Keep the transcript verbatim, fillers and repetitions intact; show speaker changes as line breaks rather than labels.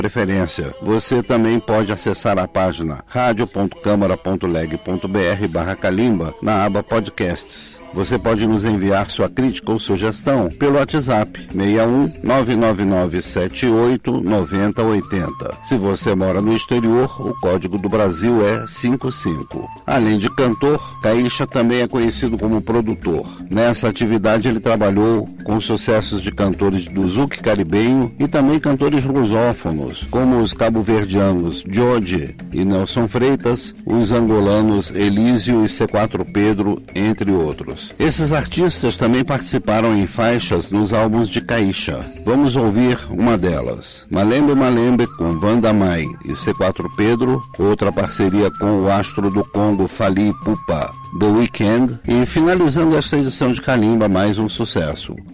preferência. Você também pode acessar a página radio ponto câmara ponto leg ponto br barra Calimba na aba Podcasts. Você pode nos enviar sua crítica ou sugestão pelo WhatsApp seis um nove nove nove sete oito nove zero oito zero. Se você mora no exterior, o código do Brasil é cinco cinco. Além de cantor, Caixa também é conhecido como produtor. Nessa atividade ele trabalhou com sucessos de cantores do zouk caribenho e também cantores lusófonos, como os cabo-verdianos Jorge e Nelson Freitas, os angolanos Elísio e C quatro Pedro, entre outros. Esses artistas também participaram em faixas nos álbuns de Caixa. Vamos ouvir uma delas. Malembe Malembe com Wanda Mai e C quatro Pedro, outra parceria com o astro do Congo Fally Ipupa, The Weeknd, e finalizando esta edição de Calimba, mais um sucesso.